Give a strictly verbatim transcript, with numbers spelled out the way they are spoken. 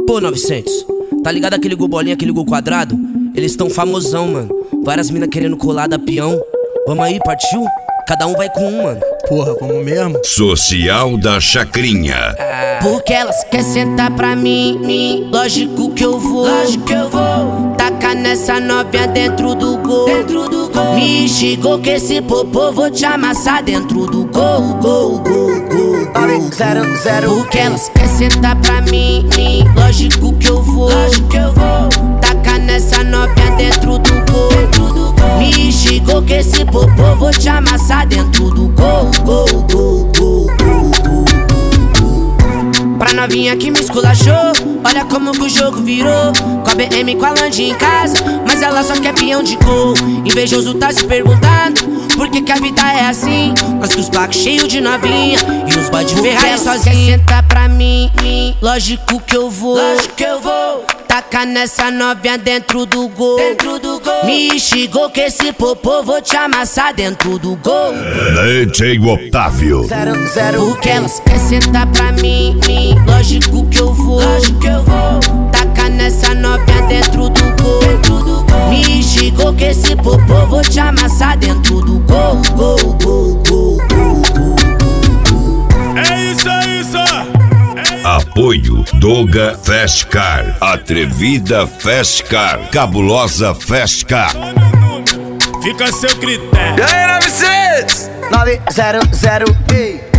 Pô, novecentos, tá ligado aquele gol bolinha, aquele gol quadrado? Eles tão famosão, mano. Várias minas querendo colar da peão. Vamos aí, partiu? Cada um vai com um, mano. Porra, vamos mesmo? Social da Chacrinha. Ah, porque elas querem sentar pra mim, mim. Lógico que eu vou, lógico que eu vou. Taca nessa novinha dentro do gol, dentro do gol. Me xingou que esse popô vou te amassar dentro do gol, gol, gol, gol, gol. Zero, zero. Porque elas querem sentar pra mim, mim. Lógico que eu vou, lógico que eu vou. Taca nessa novinha dentro do gol, dentro do gol. Me xingou que esse popô vou te amassar dentro do gol, gol, gol, gol, gol, gol. Pra novinha que me esculachou, olha como que o jogo virou. Com a B M, com a Land em casa, mas ela só quer peão de gol. Invejoso tá se perguntando por que que a vida é assim. Nós com os placos cheios de novinha e os boy de Ferrari sozinho. Senta pra mim, mim, lógico que eu vou, lógico que eu vou. Taca nessa novinha dentro do gol, dentro do gol. Me xingou que esse popô vou te amassar dentro do gol. D J Otávio. Zero, zero. Porque elas querem sentar pra mim, mim. Lógico que eu vou, lógico que eu vou. Taca nessa novinha dentro do gol, dentro do gol. Me xingou que esse popô vou te amassar dentro do gol, gol, gol, gol, gol, gol. É isso, é isso. Apoio Doga Fast Car, Atrevida Fast Car, Cabulosa Fast Car. Fica a seu critério. E aí, novecentos? nove zero zero. Ei.